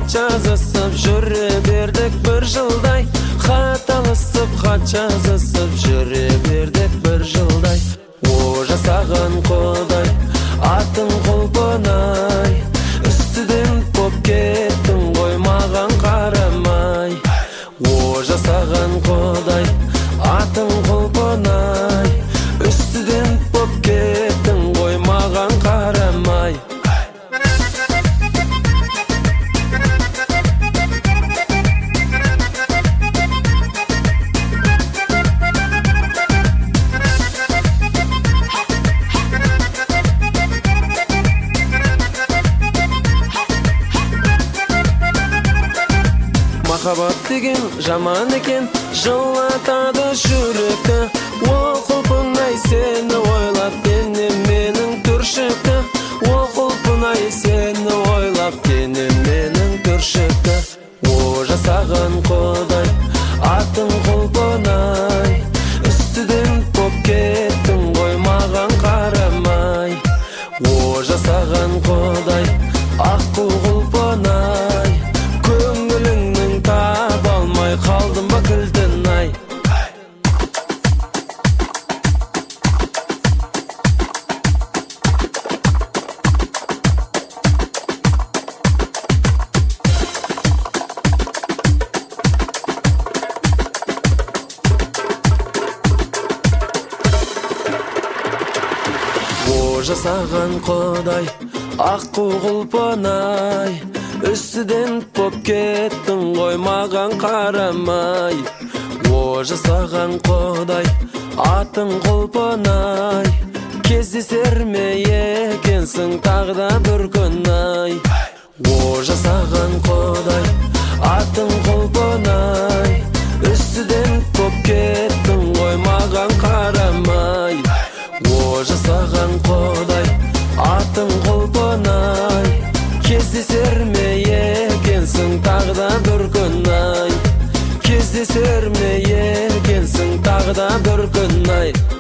хат жазысып жүре бердік бір жылдай. Хат алысып хат жазысып жүре бердік бір жылдай. О жасаған Құдай атың құлпынай, үстіден боп кеттің ғой маған қарамай. О жасаған Құдай атың құлпынай, үстіден боп кеттің ғой маған қарамай. Махаббат деген жаман екен, жылатады жүректі. О құлпынай сені ойлап денем менің түршікті. О құлпынай сені ойлап денем менің түршікті. О жасаған Құдай атың құлпынай, үстіден боп кеттің ғой маған қарамай. О жасаған Құдай аққу құлпынай, көңіліңнің таба алмай қалдым ба кілтін ай. О жасаған Құдай аққу құлпынай, үстіден боп кеттің ғой маған қарамай. О жасаған Құдай атың құлпынай, кездесер ме екенсің тағда бір күн ай. О жасаған Құдай атың құлпынай, үстіден боп кеттің ғой маған қарамай. О жасаған Құдай атың құлпынай, кездесер ме екенсің тағда бір күн ай. Кездесер ме екенсің тағда бір күн ай.